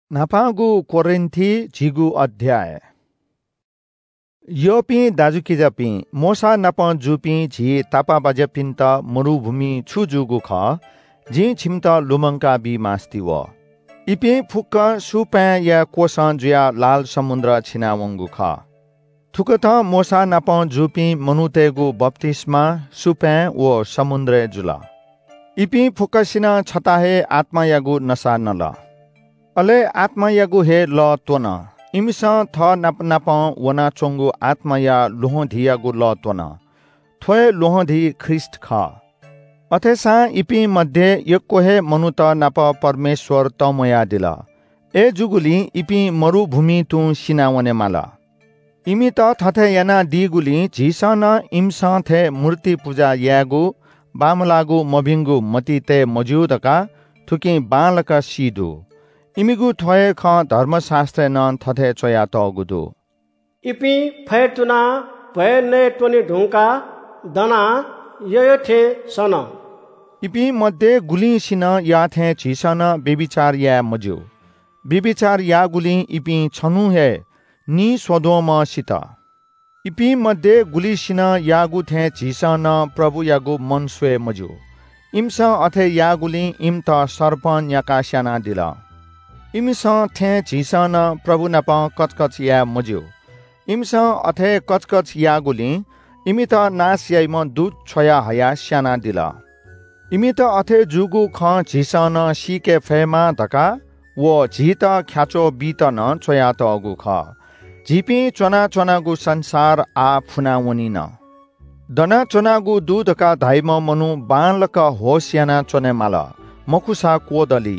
나파구 코린티 지구 अध्याय योपी दाजुकिजापी मोसा नापा जुपी झी तापा बजेपिन्त मरुभूमि छुजुगु ख जी छिम्त लुमंका बी मास्ति व इपी फुक्क सुपा या कोसन जुया लाल समुद्र छिनावंगु ख थुकथ मोसा नापा जुपी मनुतेगु बप्तिस्मा सुपा व समुद्र जुला इपी फुक्कसिना छताहे आत्मा यागु नसा नल अले आत्मा यागु हे ल तोन इमिसा थ नाप वना चोंगु आत्मा या लोहधियागु ल तोन थोय लोहधि ख्रिस्ट ख अथेसा इपी मध्ये यक्को हे मनुत नाप परमेश्वर तमया दिला ए जुगुली इपी मरुभूमि तु सिनावने माला इमि त थथे याना दिगुली झिसन इमसा थे मूर्ति पूजा यागु बामलागु मबिंगु मतिते मौजूदका थुकी बालका सिदु इमिगु थोय ख धर्मशास्त्र न थथे चोया तगुदु इपि फैतुना भयने टोनी ढुंका दना यथे सन इपि मध्ये गुली सिन याथे झिसन बेबिचार या मजु बेबिचार या गुली इपि छनु हे नि स्वदोम सित इपि मध्ये गुली सिन यागु थे झिसन प्रभु यागु मनस्वे मजु इमस अथे यागुली इम त सर्पन याका स्याना दिला इमस थे झिसन प्रभु नप कचकच या मज्यू इमस अथे कचकच या गुली इमि त नास याइम दूध छोया हया स्याना दिला इमि त अथे जुगु ख झिसन सिके फेमा धका वो झित ख्याचो बीत न छोया त अगु ख झिपी चोना चोनागु संसार आ फुनावनी न दना चोनागु दूध का धाइम मनु बालक होस्याना चोने माल मखुसा कोदली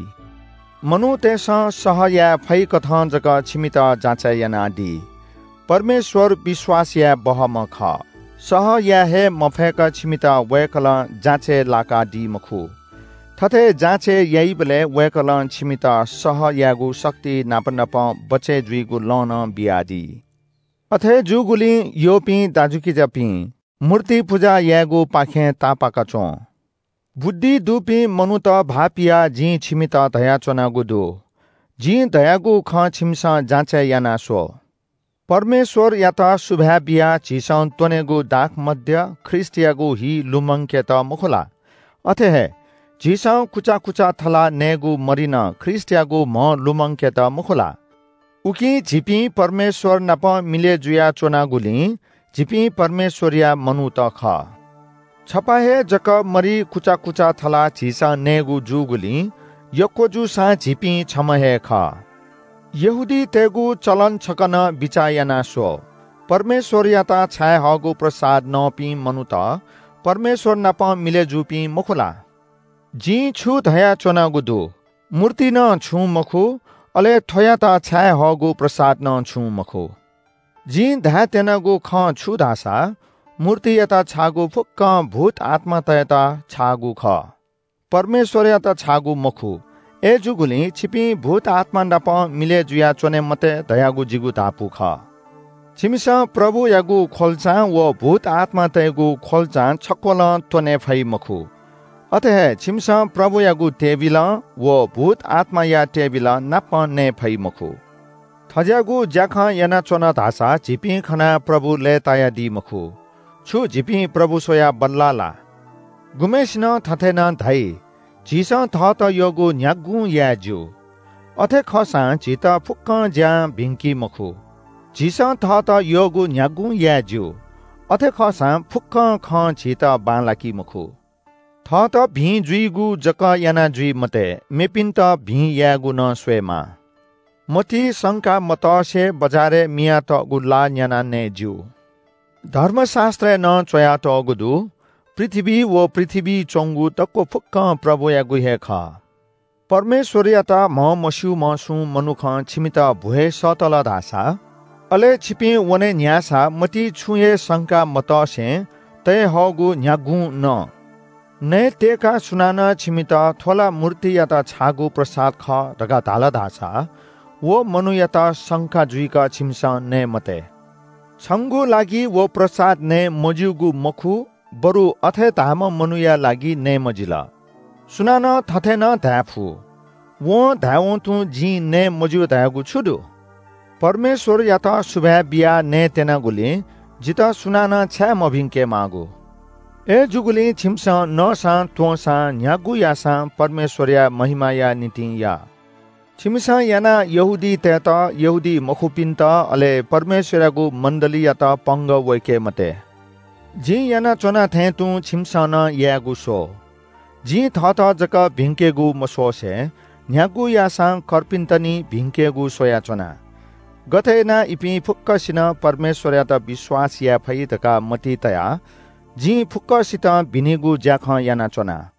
मनु तेस सहया फै कथन जग छिमित जाचयना दी परमेश्वर विश्वास या बहम ख सह या हे मफेक छिमित वैकल जाचे लाका दी मखु थथे जाचे यही बले वैकल छिमित सह यागु शक्ति नापनप बचे जुइगु लन बियादी अथे जुगुली योपी दाजुकी जपी मूर्ति पूजा यागु पाखे तापाका चो बुद्धि दुपी मनुत भापिया जी छिमित दया चोनागु दु जी दयागु ख छिमसा जाचे याना सो परमेश्वर याता सुभाबिया झिसन तोनेगु दाख मध्य ख्रिस्टियागु हि लुमंकेत मुखला अथे हे झिसन कुचा कुचा थला नेगु मरिन ख्रिस्टियागु म लुमंकेत मुखला उकी झिपी परमेश्वर नप मिले जुया चोनागुली झिपी परमेश्वरिया मनुत ख छपाहे जक मरी कुचा कुचा थला झिसा नेगु जुगुली यक्को जुसा झिपी छमहे ख यहुदी तेगु चलन छकन बिचायना सो परमेश्वर याता छाय हगु प्रसाद नपी मनुत परमेश्वर नप मिले जुपी मखुला जी छु धया चोना गुदु मूर्ति न छु मखु अले थयाता छाय हगु प्रसाद न छु मखु जी धा तेनागु ख छु धासा मूर्ति यता छागु फुक्क भूत आत्मा तयता छागु ख परमेश्वर यता छागु मखु ए जुगुली छिपी भूत आत्मा नप मिले जुया चोने मते दयागु जिगु तापु ख छिमिस प्रभु यागु खोल्चा व भूत आत्मा तयगु खोल्चा छक्वल तोने फै मखु अथे छिमिस प्रभु यागु टेबिल व भूत आत्मा या टेबिल नप ने फै मखु थज्यागु ज्याख याना चोना धासा झिपी खना प्रभु ले ताया दि मखु छु झिपी प्रभु सोया बल्लाला गुमेशन थथेन धाई झिस थ त योगु न्यागु याजु अथे खसा झित फुक्क ज्या भिंकी मखु झिस थ त योगु न्यागु याजु अथे खसा फुक्क ख झित बालाकी मखु थ त भी जुइगु जक याना जुइ मते मेपिन त भी यागु न स्वेमा मति शंका मतसे बजारे मिया त गुल्ला न्याना ने जु धर्मशास्त्र न चोया त अगुदु पृथ्वी व पृथ्वी चोंगु तक्को फुक्क प्रभु यागु हे ख परमेश्वर याता म मसु मसु मनुख छिमित भुहे सतल धासा अले छिपी वने न्यासा मति छुए शंका मतसे तय हगु न्यागु न ने तेका सुनाना छिमित थोला मूर्ति याता छागु प्रसाद ख दगा धाला धासा वो मनु याता शंका जुइका छिमसा ने मते छंगु लागि वो प्रसाद ने मजुगु मखु बरु अथे ताम मनुया लागि ने मजिला सुनान थथे न धाफु वो धाओ तू जी ने मजु धागु छुडु परमेश्वर या त सुभा बिया ने तेना गुली जिता सुनाना छ्या मभिंके मागु ए जुगुली छिमसा नसा तोसा न्यागु यासा परमेश्वर या महिमा या नीति या छिमसा याना यहुदी तेता यहुदी मखुपिन्त अले परमेश्वरगु मण्डली या त पंग वैके मते जी याना चोना थे तू छिमसा न यागु सो जी थ जक भिंकेगु मसोसे न्यागु यासा कर्पिन्तनी भिंकेगु सोया चोना गथेना इपि फुक्कसिन परमेश्वर या त विश्वास या फैतका मति तया जी फुक्कसित भिनेगु ज्याख याना चोना